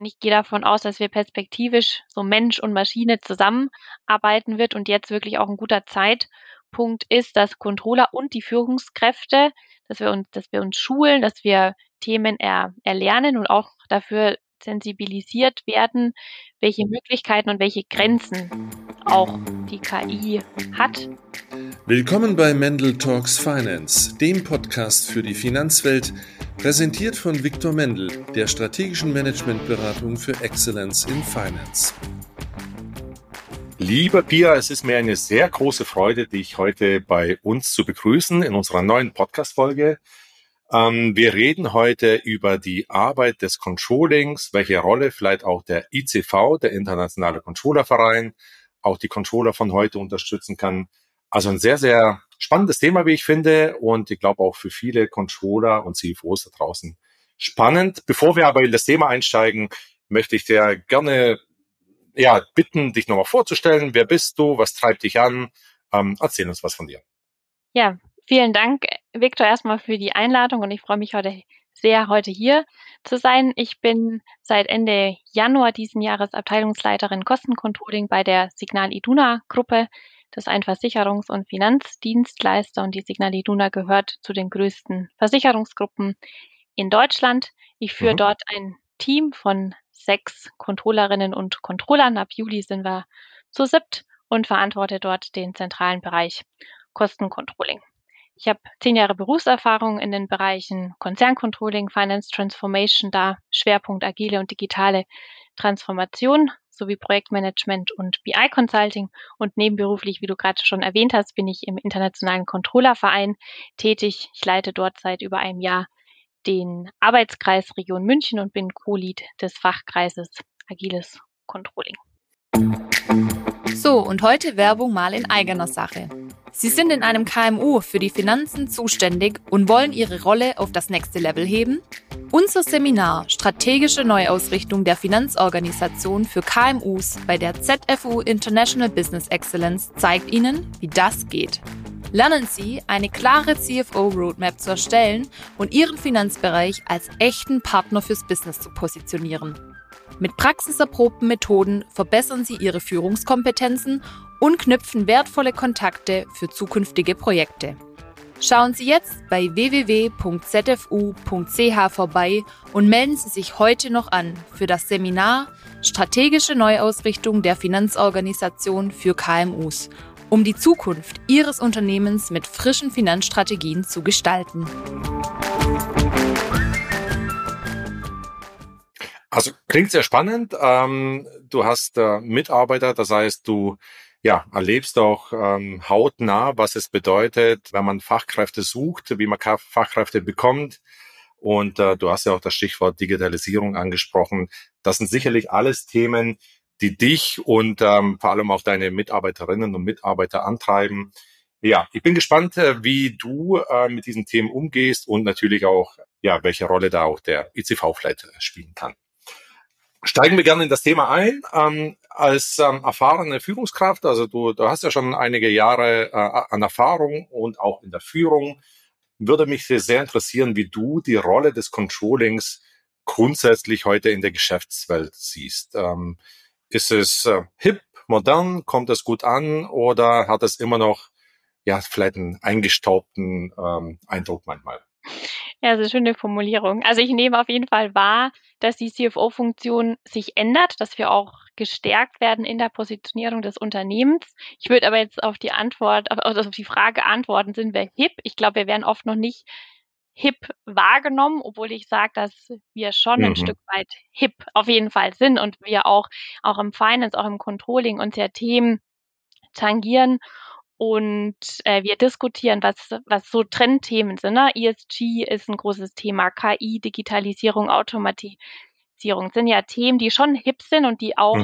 Und ich gehe davon aus, dass wir perspektivisch so Mensch und Maschine zusammenarbeiten wird und jetzt wirklich auch ein guter Zeitpunkt ist, dass Controller und die Führungskräfte, dass wir uns schulen, dass wir Themen erlernen und auch dafür sensibilisiert werden, welche Möglichkeiten und welche Grenzen auch die KI hat. Willkommen bei Mendel Talks Finance, dem Podcast für die Finanzwelt, präsentiert von Viktor Mendel, der strategischen Managementberatung für Excellence in Finance. Lieber Pia, es ist mir eine sehr große Freude, dich heute bei uns zu begrüßen in unserer neuen Podcast-Folge. Wir reden heute über die Arbeit des Controllings, welche Rolle vielleicht auch der ICV, der Internationale Controllerverein, auch die Controller von heute unterstützen kann. Also ein sehr, sehr spannendes Thema, wie ich finde, und ich glaube auch für viele Controller und CFOs da draußen spannend. Bevor wir aber in das Thema einsteigen, möchte ich dir gerne bitten, dich nochmal vorzustellen. Wer bist du? Was treibt dich an? Erzähl uns was von dir. Ja, vielen Dank, Viktor, erstmal für die Einladung und ich freue mich heute hier zu sein. Ich bin seit Ende Januar diesen Jahres Abteilungsleiterin Kostencontrolling bei der Signal Iduna Gruppe. Das ist ein Versicherungs- und Finanzdienstleister und die Signal Iduna gehört zu den größten Versicherungsgruppen in Deutschland. Ich führe dort ein Team von 6 Controllerinnen und Controllern. Ab Juli sind wir zu 7 und verantworte dort den zentralen Bereich Kostencontrolling. Ich habe 10 Jahre Berufserfahrung in den Bereichen Konzerncontrolling, Finance Transformation, da Schwerpunkt agile und digitale Transformation sowie Projektmanagement und BI Consulting und nebenberuflich, wie du gerade schon erwähnt hast, bin ich im Internationalen Controllerverein tätig. Ich leite dort seit über einem Jahr den Arbeitskreis Region München und bin Co-Lead des Fachkreises Agiles Controlling. So, und heute Werbung mal in eigener Sache. Sie sind in einem KMU für die Finanzen zuständig und wollen Ihre Rolle auf das nächste Level heben? Unser Seminar Strategische Neuausrichtung der Finanzorganisation für KMUs bei der ZFU International Business Excellence zeigt Ihnen, wie das geht. Lernen Sie, eine klare CFO-Roadmap zu erstellen und Ihren Finanzbereich als echten Partner fürs Business zu positionieren. Mit praxiserprobten Methoden verbessern Sie Ihre Führungskompetenzen und knüpfen wertvolle Kontakte für zukünftige Projekte. Schauen Sie jetzt bei www.zfu.ch vorbei und melden Sie sich heute noch an für das Seminar Strategische Neuausrichtung der Finanzorganisation für KMUs, um die Zukunft Ihres Unternehmens mit frischen Finanzstrategien zu gestalten. Also klingt sehr spannend. Du hast Mitarbeiter, das heißt, du erlebst auch hautnah, was es bedeutet, wenn man Fachkräfte sucht, wie man Fachkräfte bekommt. Und du hast ja auch das Stichwort Digitalisierung angesprochen. Das sind sicherlich alles Themen, die dich und vor allem auch deine Mitarbeiterinnen und Mitarbeiter antreiben. Ja, ich bin gespannt, wie du mit diesen Themen umgehst und natürlich auch, welche Rolle da auch der ICV vielleicht spielen kann. Steigen wir gerne in das Thema ein. Als erfahrene Führungskraft, also du hast ja schon einige Jahre an Erfahrung und auch in der Führung, würde mich sehr interessieren, wie du die Rolle des Controllings grundsätzlich heute in der Geschäftswelt siehst. Ist es hip, modern, kommt es gut an oder hat es immer noch vielleicht einen eingestaubten Eindruck manchmal? Ja, das ist eine schöne Formulierung. Also ich nehme auf jeden Fall wahr, dass die CFO-Funktion sich ändert, dass wir auch gestärkt werden in der Positionierung des Unternehmens. Ich würde aber jetzt auf die Frage antworten, sind wir hip? Ich glaube, wir werden oft noch nicht hip wahrgenommen, obwohl ich sage, dass wir schon ein Stück weit hip auf jeden Fall sind und wir auch im Finance, auch im Controlling uns ja Themen tangieren. Und wir diskutieren, was so Trendthemen sind. Ne? ESG ist ein großes Thema, KI, Digitalisierung, Automatisierung sind ja Themen, die schon hip sind und die auch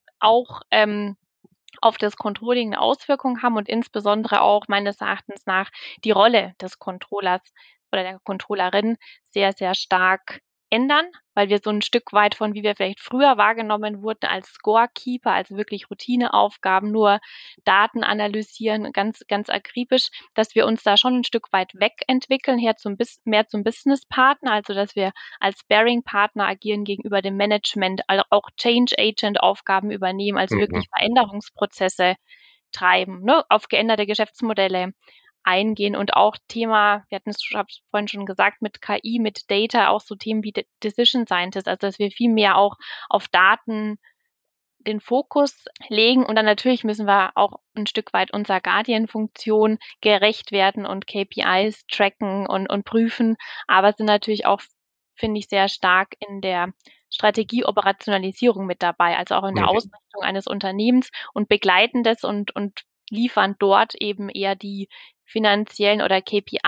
auf das Controlling eine Auswirkung haben und insbesondere auch meines Erachtens nach die Rolle des Controllers oder der Controllerin sehr, sehr stark ändern, weil wir so ein Stück weit von, wie wir vielleicht früher wahrgenommen wurden, als Scorekeeper, also wirklich Routineaufgaben, nur Daten analysieren, ganz, ganz akribisch, dass wir uns da schon ein Stück weit wegentwickeln, mehr zum Businesspartner, also dass wir als Sparring-Partner agieren gegenüber dem Management, also auch Change-Agent-Aufgaben übernehmen, also wirklich Veränderungsprozesse treiben, ne, auf geänderte Geschäftsmodelle eingehen und auch Thema, ich habe es vorhin schon gesagt, mit KI, mit Data, auch so Themen wie Decision Scientist, also dass wir viel mehr auch auf Daten den Fokus legen und dann natürlich müssen wir auch ein Stück weit unserer Guardian-Funktion gerecht werden und KPIs tracken und prüfen, aber sind natürlich auch, finde ich, sehr stark in der Strategie-Operationalisierung mit dabei, also auch in der Ausrichtung eines Unternehmens und begleiten das und liefern dort eben eher die finanziellen oder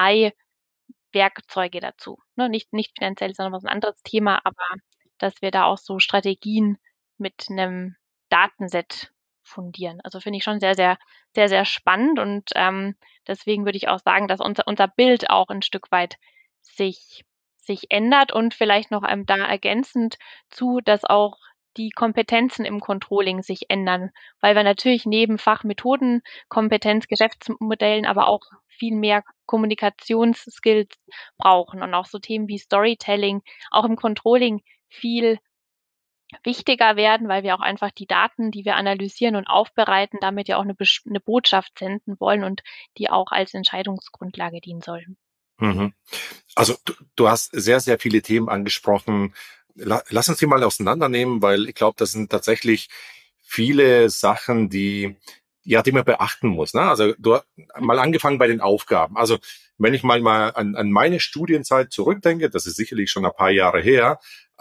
KPI-Werkzeuge dazu. Ne? Nicht finanziell, sondern was ein anderes Thema, aber dass wir da auch so Strategien mit einem Datenset fundieren. Also finde ich schon sehr, sehr, sehr, sehr spannend und deswegen würde ich auch sagen, dass unser Bild auch ein Stück weit sich ändert und vielleicht noch da ergänzend zu, dass auch die Kompetenzen im Controlling sich ändern, weil wir natürlich neben Fachmethoden, Kompetenz, Geschäftsmodellen, aber auch viel mehr Kommunikationsskills brauchen und auch so Themen wie Storytelling auch im Controlling viel wichtiger werden, weil wir auch einfach die Daten, die wir analysieren und aufbereiten, damit ja auch eine Botschaft senden wollen und die auch als Entscheidungsgrundlage dienen sollen. Also du hast sehr, sehr viele Themen angesprochen. Lass uns die mal auseinandernehmen, weil ich glaube, das sind tatsächlich viele Sachen, die man beachten muss. Ne? Also du hast mal angefangen bei den Aufgaben. Also wenn ich mal an meine Studienzeit zurückdenke, das ist sicherlich schon ein paar Jahre her,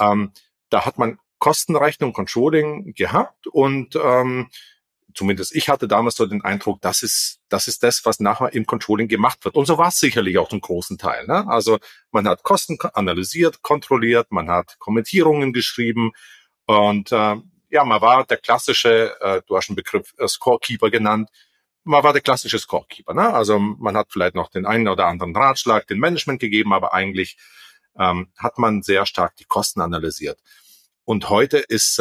da hat man Kostenrechnung, Controlling gehabt und zumindest ich hatte damals so den Eindruck, das ist das, was nachher im Controlling gemacht wird. Und so war es sicherlich auch zum großen Teil. Ne? Also man hat Kosten analysiert, kontrolliert, man hat Kommentierungen geschrieben und man war der klassische, du hast den Begriff Scorekeeper genannt, man war der klassische Scorekeeper. Ne? Also man hat vielleicht noch den einen oder anderen Ratschlag dem Management gegeben, aber eigentlich hat man sehr stark die Kosten analysiert. Und heute ist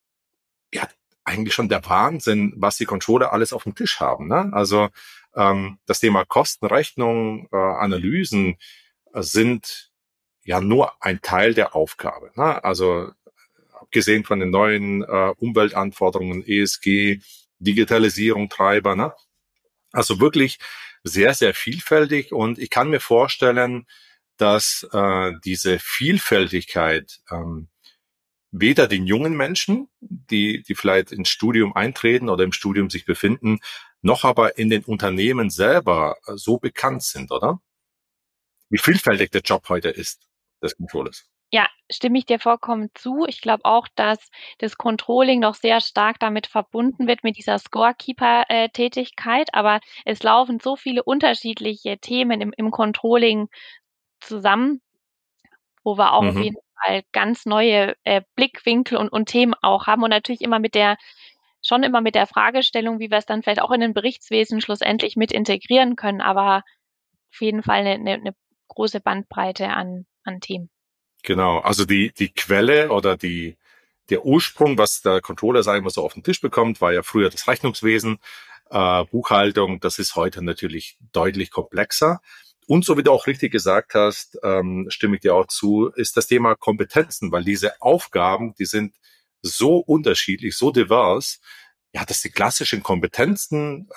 eigentlich schon der Wahnsinn, was die Controller alles auf dem Tisch haben. Ne? Also das Thema Kostenrechnung, Analysen sind ja nur ein Teil der Aufgabe. Ne? Also abgesehen von den neuen Umweltanforderungen, ESG, Digitalisierung, Treiber. Ne? Also wirklich sehr, sehr vielfältig. Und ich kann mir vorstellen, dass diese Vielfältigkeit weder den jungen Menschen, die vielleicht ins Studium eintreten oder im Studium sich befinden, noch aber in den Unternehmen selber so bekannt sind, oder? Wie vielfältig der Job heute ist, des Controllers. Ja, stimme ich dir vollkommen zu. Ich glaube auch, dass das Controlling noch sehr stark damit verbunden wird, mit dieser Scorekeeper-Tätigkeit. Aber es laufen so viele unterschiedliche Themen im Controlling zusammen, wo wir auch auf jeden Fall ganz neue Blickwinkel und Themen auch haben und natürlich immer mit der Fragestellung, wie wir es dann vielleicht auch in den Berichtswesen schlussendlich mit integrieren können, aber auf jeden Fall eine große Bandbreite an Themen. Genau, also die Quelle oder der Ursprung, was der Controller, sagen wir so, auf den Tisch bekommt, war ja früher das Rechnungswesen, Buchhaltung, das ist heute natürlich deutlich komplexer. Und so wie du auch richtig gesagt hast, stimme ich dir auch zu, ist das Thema Kompetenzen, weil diese Aufgaben, die sind so unterschiedlich, so divers, ja, dass die klassischen Kompetenzen,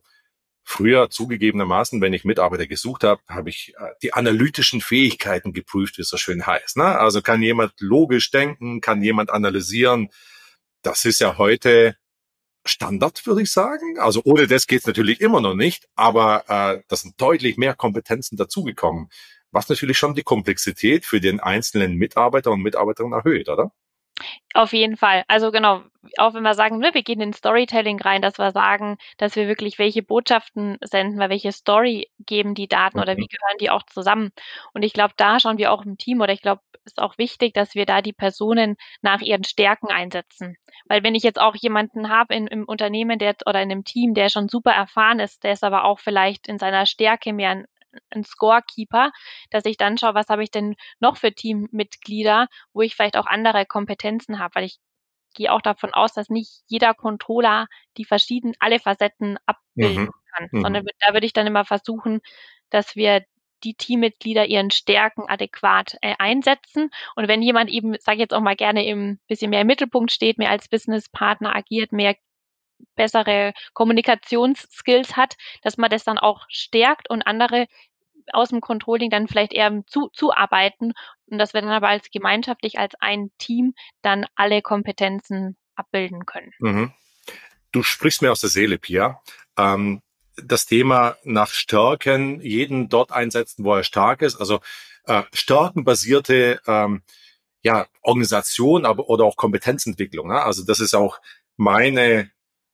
früher zugegebenermaßen, wenn ich Mitarbeiter gesucht habe, habe ich die analytischen Fähigkeiten geprüft, wie es so schön heißt. Ne? Also kann jemand logisch denken, kann jemand analysieren. Das ist ja heute Standard, würde ich sagen. Also ohne das geht's natürlich immer noch nicht, aber das sind deutlich mehr Kompetenzen dazugekommen, was natürlich schon die Komplexität für den einzelnen Mitarbeiter und Mitarbeiterinnen erhöht, oder? Auf jeden Fall. Also genau, auch wenn wir sagen, wir gehen in Storytelling rein, dass wir sagen, dass wir wirklich welche Botschaften senden, weil welche Story geben die Daten oder wie gehören die auch zusammen. Und ich glaube, da schauen wir auch im Team oder ich glaube, es ist auch wichtig, dass wir da die Personen nach ihren Stärken einsetzen. Weil wenn ich jetzt auch jemanden habe im Unternehmen oder in einem Team, der schon super erfahren ist, der ist aber auch vielleicht in seiner Stärke mehr ein Scorekeeper, dass ich dann schaue, was habe ich denn noch für Teammitglieder, wo ich vielleicht auch andere Kompetenzen habe, weil ich gehe auch davon aus, dass nicht jeder Controller alle Facetten abbilden Mhm. kann, Mhm. sondern da würde ich dann immer versuchen, dass wir die Teammitglieder ihren Stärken adäquat einsetzen. Und wenn jemand eben, sage ich jetzt auch mal gerne, bisschen mehr im Mittelpunkt steht, mehr als Businesspartner agiert, mehr bessere Kommunikationsskills hat, dass man das dann auch stärkt und andere aus dem Controlling dann vielleicht eher zuarbeiten und dass wir dann aber gemeinschaftlich als ein Team dann alle Kompetenzen abbilden können. Mhm. Du sprichst mir aus der Seele, Pia. Das Thema nach Stärken, jeden dort einsetzen, wo er stark ist, also stärkenbasierte Organisation, aber oder auch Kompetenzentwicklung. Ne? Also das ist auch mein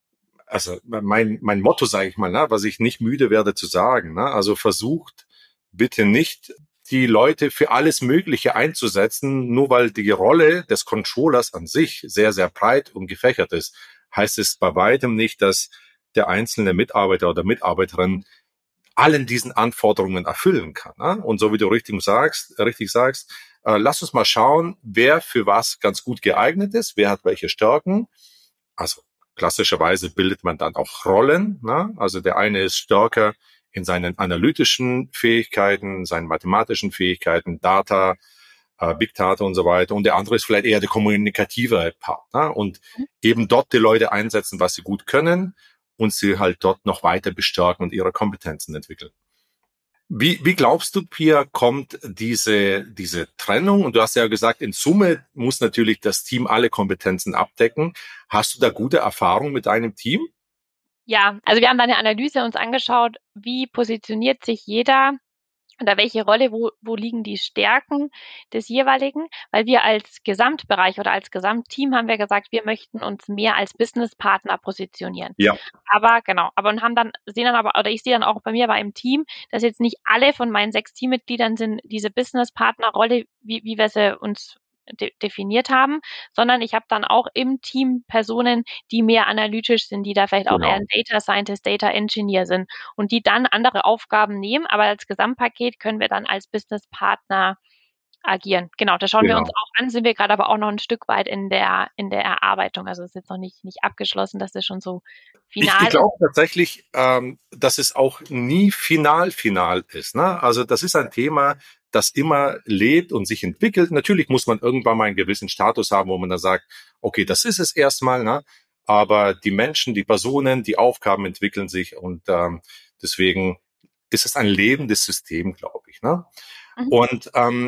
Motto, sage ich mal, ne? Was ich nicht müde werde zu sagen. Ne? Also versucht bitte nicht, die Leute für alles Mögliche einzusetzen, nur weil die Rolle des Controllers an sich sehr, sehr breit und gefächert ist, heißt es bei weitem nicht, dass der einzelne Mitarbeiter oder Mitarbeiterin allen diesen Anforderungen erfüllen kann. Ne? Und so wie du richtig sagst, lass uns mal schauen, wer für was ganz gut geeignet ist, wer hat welche Stärken. Also klassischerweise bildet man dann auch Rollen. Ne? Also der eine ist stärker in seinen analytischen Fähigkeiten, seinen mathematischen Fähigkeiten, Data, Big Data und so weiter. Und der andere ist vielleicht eher der kommunikative Partner und eben dort die Leute einsetzen, was sie gut können und sie halt dort noch weiter bestärken und ihre Kompetenzen entwickeln. Wie glaubst du, Pia, kommt diese Trennung? Und du hast ja gesagt, in Summe muss natürlich das Team alle Kompetenzen abdecken. Hast du da gute Erfahrungen mit deinem Team? Ja, also wir haben da eine Analyse uns angeschaut, wie positioniert sich jeder oder welche Rolle, wo liegen die Stärken des jeweiligen, weil wir als Gesamtbereich oder als Gesamtteam haben wir gesagt, wir möchten uns mehr als Businesspartner positionieren. Ja. Ich sehe dann auch bei mir im Team, dass jetzt nicht alle von meinen 6 Teammitgliedern sind diese Businesspartner-Rolle, wie wir sie uns definiert haben, sondern ich habe dann auch im Team Personen, die mehr analytisch sind, die da vielleicht auch eher ein Data Scientist, Data Engineer sind und die dann andere Aufgaben nehmen, aber als Gesamtpaket können wir dann als Businesspartner agieren. Genau, da schauen wir uns auch an, sind wir gerade aber auch noch ein Stück weit in der Erarbeitung. Also es ist jetzt noch nicht abgeschlossen, dass das schon so final Ich glaube tatsächlich, dass es auch nie final ist. Ne? Also das ist ein Thema, das immer lebt und sich entwickelt. Natürlich muss man irgendwann mal einen gewissen Status haben, wo man dann sagt, okay, das ist es erstmal, ne? Aber die Menschen, die Personen, die Aufgaben entwickeln sich und deswegen ist es ein lebendes System, glaube ich. Ne? Mhm. Und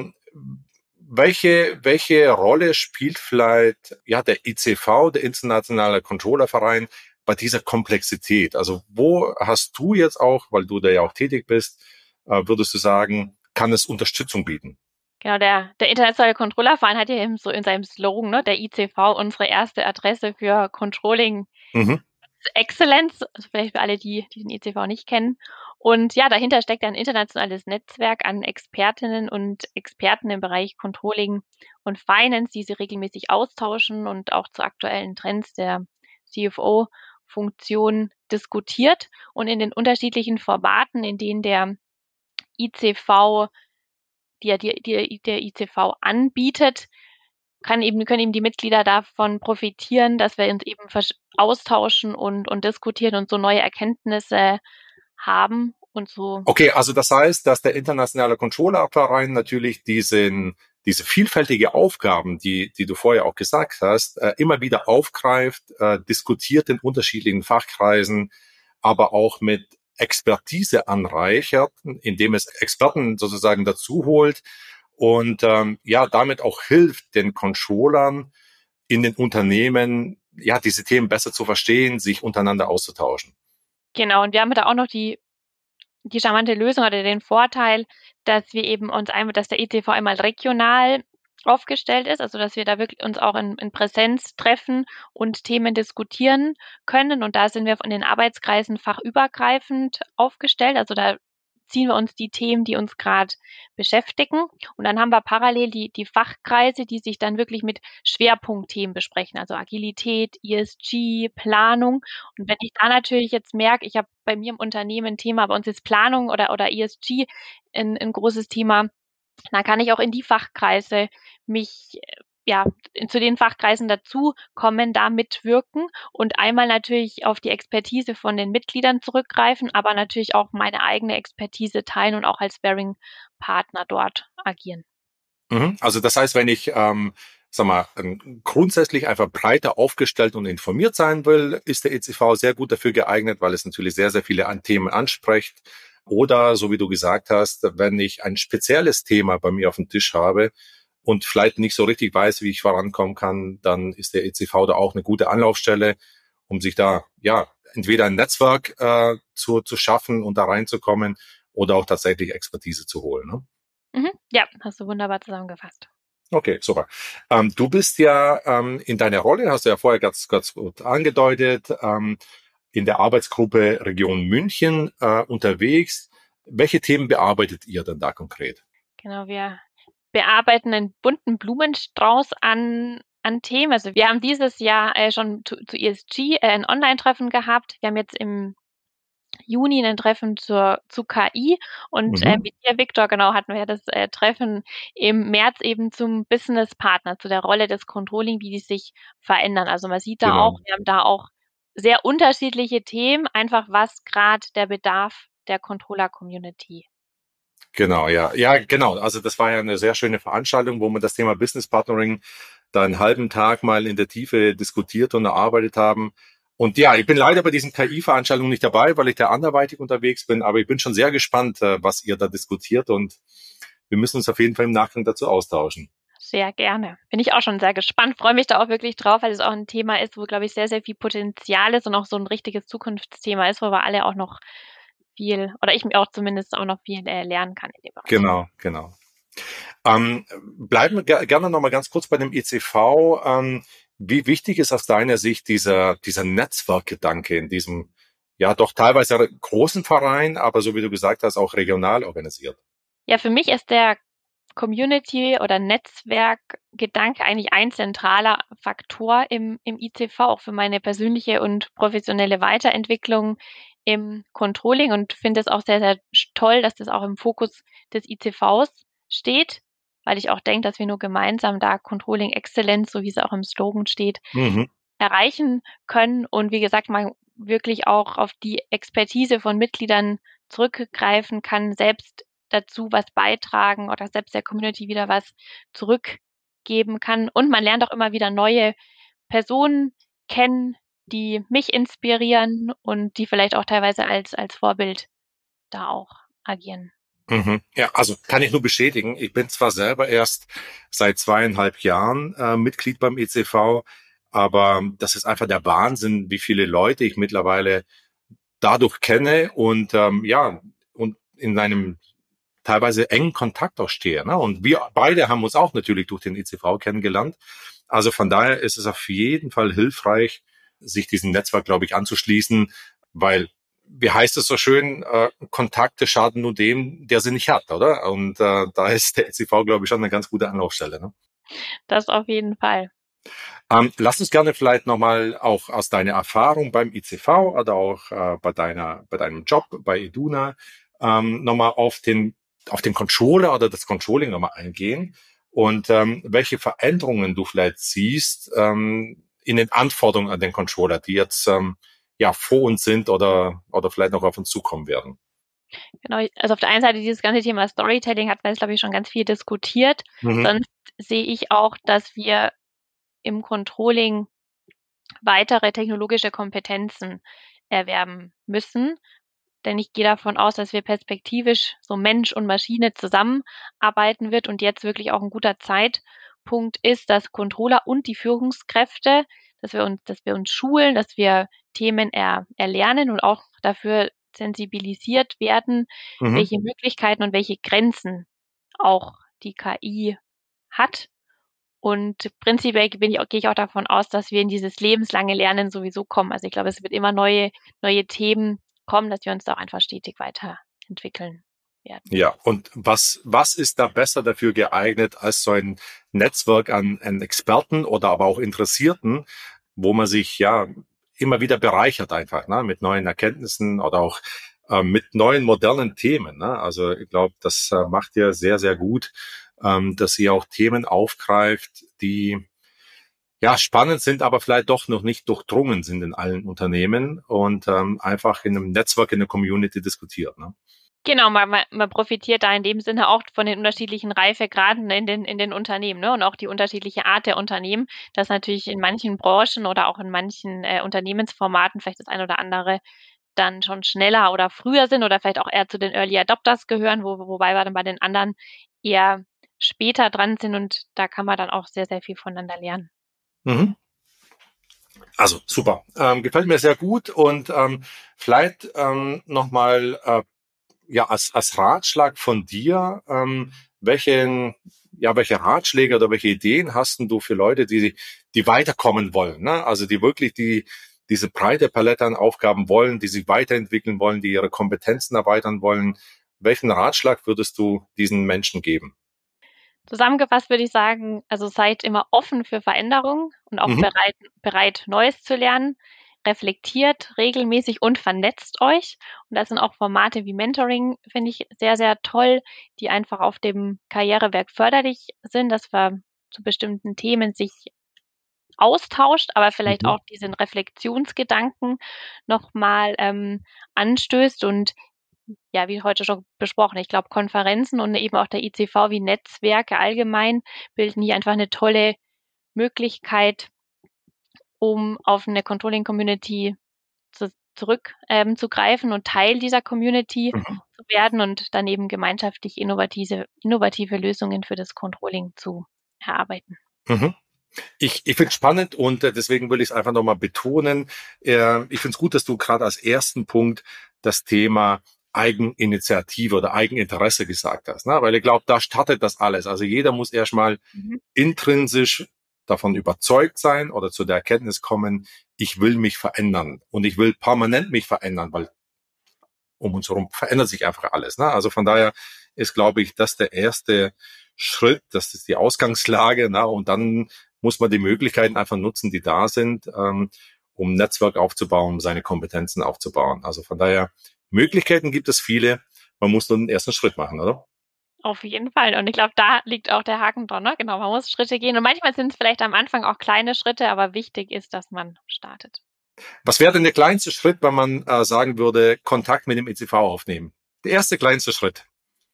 welche Rolle spielt vielleicht der ICV, der Internationale Controllerverein, bei dieser Komplexität? Also wo hast du jetzt auch, weil du da ja auch tätig bist, würdest du sagen, kann es Unterstützung bieten? Genau, der Internationale Controllerverein hat ja eben so in seinem Slogan, ne, der ICV, unsere erste Adresse für Controlling Excellence, also vielleicht für alle, die den ICV nicht kennen. Und ja, dahinter steckt ein internationales Netzwerk an Expertinnen und Experten im Bereich Controlling und Finance, die sie regelmäßig austauschen und auch zu aktuellen Trends der CFO-Funktion diskutiert. Und in den unterschiedlichen Formaten, in denen der ICV der ICV anbietet, können eben die Mitglieder davon profitieren, dass wir uns eben austauschen und diskutieren und so neue Erkenntnisse haben und so. Okay, also das heißt, dass der Internationale Controllerverein natürlich diese vielfältige Aufgaben, die du vorher auch gesagt hast, immer wieder aufgreift, diskutiert in unterschiedlichen Fachkreisen, aber auch mit Expertise anreichert, indem es Experten sozusagen dazu holt und damit auch hilft den Controllern in den Unternehmen, diese Themen besser zu verstehen, sich untereinander auszutauschen. Genau, und wir haben da auch noch die charmante Lösung oder den Vorteil, dass wir eben dass der ICV einmal regional aufgestellt ist, also dass wir da wirklich uns auch in Präsenz treffen und Themen diskutieren können. Und da sind wir von den Arbeitskreisen fachübergreifend aufgestellt. Also da ziehen wir uns die Themen, die uns gerade beschäftigen. Und dann haben wir parallel die Fachkreise, die sich dann wirklich mit Schwerpunktthemen besprechen, also Agilität, ESG, Planung. Und wenn ich da natürlich jetzt merke, ich habe bei mir im Unternehmen ein Thema, bei uns ist Planung oder ESG ein großes Thema, dann kann ich auch in die Fachkreise mich zu den Fachkreisen dazu kommen, da mitwirken und einmal natürlich auf die Expertise von den Mitgliedern zurückgreifen, aber natürlich auch meine eigene Expertise teilen und auch als Bearing-Partner dort agieren. Also das heißt, wenn ich grundsätzlich einfach breiter aufgestellt und informiert sein will, ist der ECV sehr gut dafür geeignet, weil es natürlich sehr, sehr viele Themen anspricht. Oder, so wie du gesagt hast, wenn ich ein spezielles Thema bei mir auf dem Tisch habe und vielleicht nicht so richtig weiß, wie ich vorankommen kann, dann ist der ECV da auch eine gute Anlaufstelle, um sich da entweder ein Netzwerk zu schaffen und da reinzukommen oder auch tatsächlich Expertise zu holen. Ne? Ja, hast du wunderbar zusammengefasst. Okay, super. Du bist ja in deiner Rolle, hast du ja vorher ganz gut angedeutet, in der Arbeitsgruppe Region München unterwegs. Welche Themen bearbeitet ihr denn da konkret? Genau, wir bearbeiten einen bunten Blumenstrauß an Themen. Also wir haben dieses Jahr schon zu ESG ein Online-Treffen gehabt. Wir haben jetzt im Juni ein Treffen zu KI und mit dir, Viktor, genau, hatten wir das Treffen im März eben zum Business Partner, zu der Rolle des Controlling, wie die sich verändern. Also man sieht da auch, wir haben da auch sehr unterschiedliche Themen, einfach was gerade der Bedarf der Controller-Community. Genau, ja, genau. Also das war ja eine sehr schöne Veranstaltung, wo wir das Thema Business Partnering da einen halben Tag mal in der Tiefe diskutiert und erarbeitet haben. Und ja, ich bin leider bei diesen KI-Veranstaltungen nicht dabei, weil ich da anderweitig unterwegs bin, aber ich bin schon sehr gespannt, was ihr da diskutiert und wir müssen uns auf jeden Fall im Nachgang dazu austauschen. Sehr gerne. Bin ich auch schon sehr gespannt, freue mich da auch wirklich drauf, weil es auch ein Thema ist, wo, glaube ich, sehr, sehr viel Potenzial ist und auch so ein richtiges Zukunftsthema ist, wo wir alle auch noch viel, oder ich mir auch zumindest auch noch viel lernen kann in dem Bereich. Genau. Bleiben wir gerne noch mal ganz kurz bei dem ECV. Wie wichtig ist aus deiner Sicht dieser Netzwerkgedanke in diesem, ja doch teilweise großen Verein, aber so wie du gesagt hast, auch regional organisiert? Ja, für mich ist der Community- oder Netzwerkgedanke eigentlich ein zentraler Faktor im ICV, auch für meine persönliche und professionelle Weiterentwicklung im Controlling und finde es auch sehr, sehr toll, dass das auch im Fokus des ICVs steht, weil ich auch denke, dass wir nur gemeinsam da Controlling Excellence, so wie es auch im Slogan steht, erreichen können und wie gesagt, man wirklich auch auf die Expertise von Mitgliedern zurückgreifen kann, selbst dazu was beitragen oder selbst der Community wieder was zurückgeben kann. Und man lernt auch immer wieder neue Personen kennen, die mich inspirieren und die vielleicht auch teilweise als Vorbild da auch agieren. Ja, also kann ich nur bestätigen. Ich bin zwar selber erst seit 2,5 Jahren Mitglied beim ECV, aber das ist einfach der Wahnsinn, wie viele Leute ich mittlerweile dadurch kenne und und in einem teilweise engen Kontakt auch stehe. Ne? Und wir beide haben uns auch natürlich durch den ECV kennengelernt. Also von daher ist es auf jeden Fall hilfreich, sich diesem Netzwerk, glaube ich, anzuschließen, weil, wie heißt es so schön, Kontakte schaden nur dem, der sie nicht hat, oder? Und da ist der ECV, glaube ich, schon eine ganz gute Anlaufstelle. Ne? Das auf jeden Fall. Lass uns gerne vielleicht nochmal auch aus deiner Erfahrung beim ICV oder auch bei deinem Job bei Iduna nochmal auf den Controller oder das Controlling nochmal eingehen und welche Veränderungen du vielleicht siehst in den Anforderungen an den Controller, die jetzt vor uns sind oder vielleicht noch auf uns zukommen werden. Genau, also auf der einen Seite dieses ganze Thema Storytelling hat man jetzt, glaube ich, schon ganz viel diskutiert. Sonst sehe ich auch, dass wir im Controlling weitere technologische Kompetenzen erwerben müssen. Denn ich gehe davon aus, dass wir perspektivisch so Mensch und Maschine zusammenarbeiten wird und jetzt wirklich auch ein guter Zeitpunkt ist, dass Controller und die Führungskräfte, dass wir uns schulen, dass wir Themen erlernen und auch dafür sensibilisiert werden, welche Möglichkeiten und welche Grenzen auch die KI hat. Und prinzipiell gehe ich auch davon aus, dass wir in dieses lebenslange Lernen sowieso kommen. Also ich glaube, es wird immer neue Themen kommen, dass wir uns da auch einfach stetig weiterentwickeln. werden. Ja, und was ist da besser dafür geeignet als so ein Netzwerk an Experten oder aber auch Interessierten, wo man sich ja immer wieder bereichert einfach, ne, mit neuen Erkenntnissen oder auch mit neuen modernen Themen. Ne? Also ich glaube, das macht ihr sehr, sehr gut, dass ihr auch Themen aufgreift, die ja spannend sind, aber vielleicht doch noch nicht durchdrungen sind in allen Unternehmen und einfach in einem Netzwerk, in der Community diskutiert. Ne? Genau, man profitiert da in dem Sinne auch von den unterschiedlichen Reifegraden in den Unternehmen, ne? Und auch die unterschiedliche Art der Unternehmen, dass natürlich in manchen Branchen oder auch in manchen Unternehmensformaten vielleicht das ein oder andere dann schon schneller oder früher sind oder vielleicht auch eher zu den Early Adopters gehören, wobei wir dann bei den anderen eher später dran sind und da kann man dann auch sehr, sehr viel voneinander lernen. Mhm. Also super, gefällt mir sehr gut und vielleicht nochmal ja als Ratschlag von dir, welche Ratschläge oder welche Ideen hast du für Leute, die weiterkommen wollen, ne? Also die wirklich diese breite Palette an Aufgaben wollen, die sich weiterentwickeln wollen, die ihre Kompetenzen erweitern wollen. Welchen Ratschlag würdest du diesen Menschen geben? Zusammengefasst würde ich sagen, also seid immer offen für Veränderungen und auch bereit, Neues zu lernen. Reflektiert regelmäßig und vernetzt euch. Und das sind auch Formate wie Mentoring, finde ich sehr, sehr toll, die einfach auf dem Karrierewerk förderlich sind, dass man zu bestimmten Themen sich austauscht, aber vielleicht auch diesen Reflexionsgedanken nochmal anstößt und ja, wie heute schon besprochen, ich glaube, Konferenzen und eben auch der ICV wie Netzwerke allgemein bilden hier einfach eine tolle Möglichkeit, um auf eine Controlling-Community zurückzugreifen und Teil dieser Community zu werden und dann eben gemeinschaftlich innovative Lösungen für das Controlling zu erarbeiten. Mhm. Ich finde es spannend und deswegen will ich es einfach nochmal betonen. Ich finde es gut, dass du gerade als ersten Punkt das Thema Eigeninitiative oder Eigeninteresse gesagt hast, ne? Weil ich glaube, da startet das alles. Also jeder muss erstmal intrinsisch davon überzeugt sein oder zu der Erkenntnis kommen, ich will mich verändern und ich will permanent mich verändern, weil um uns herum verändert sich einfach alles, ne? Also von daher ist, glaube ich, das der erste Schritt, das ist die Ausgangslage, ne? Und dann muss man die Möglichkeiten einfach nutzen, die da sind, um ein Netzwerk aufzubauen, seine Kompetenzen aufzubauen. Also von daher, Möglichkeiten gibt es viele. Man muss nur den ersten Schritt machen, oder? Auf jeden Fall. Und ich glaube, da liegt auch der Haken dran, ne? Genau, man muss Schritte gehen. Und manchmal sind es vielleicht am Anfang auch kleine Schritte, aber wichtig ist, dass man startet. Was wäre denn der kleinste Schritt, wenn man sagen würde, Kontakt mit dem ECV aufnehmen? Der erste kleinste Schritt.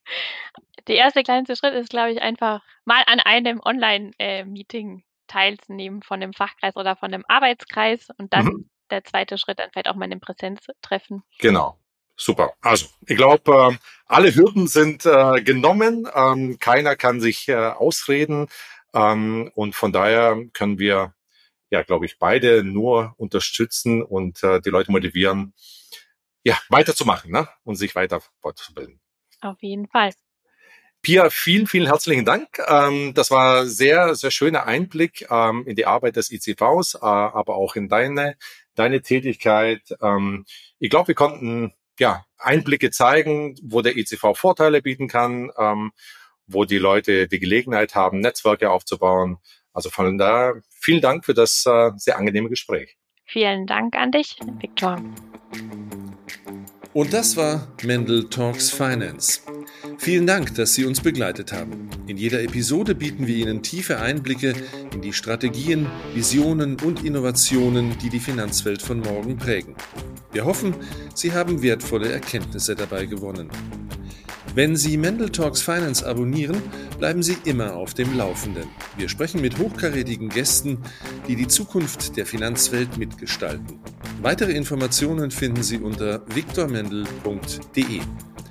Der erste kleinste Schritt ist, glaube ich, einfach mal an einem Online-Meeting teilzunehmen von dem Fachkreis oder von dem Arbeitskreis und dann der zweite Schritt dann vielleicht auch mal in einem Präsenztreffen. Genau. Super. Also, ich glaube, alle Hürden sind genommen. Keiner kann sich ausreden. Und von daher können wir, ja, glaube ich, beide nur unterstützen und die Leute motivieren, ja, weiterzumachen, ne? Und sich weiter fortzubilden. Auf jeden Fall. Pia, vielen, vielen herzlichen Dank. Das war sehr, sehr schöner Einblick in die Arbeit des ICVs, aber auch in deine Tätigkeit. Ich glaube, wir konnten ja Einblicke zeigen, wo der ICV Vorteile bieten kann, wo die Leute die Gelegenheit haben, Netzwerke aufzubauen. Also von daher vielen Dank für das sehr angenehme Gespräch. Vielen Dank an dich, Viktor. Und das war Mendel Talks Finance. Vielen Dank, dass Sie uns begleitet haben. In jeder Episode bieten wir Ihnen tiefe Einblicke in die Strategien, Visionen und Innovationen, die die Finanzwelt von morgen prägen. Wir hoffen, Sie haben wertvolle Erkenntnisse dabei gewonnen. Wenn Sie Mendel Talks Finance abonnieren, bleiben Sie immer auf dem Laufenden. Wir sprechen mit hochkarätigen Gästen, die die Zukunft der Finanzwelt mitgestalten. Weitere Informationen finden Sie unter viktormendel.de.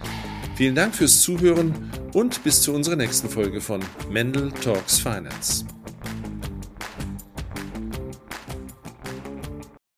Vielen Dank fürs Zuhören und bis zu unserer nächsten Folge von Mendel Talks Finance.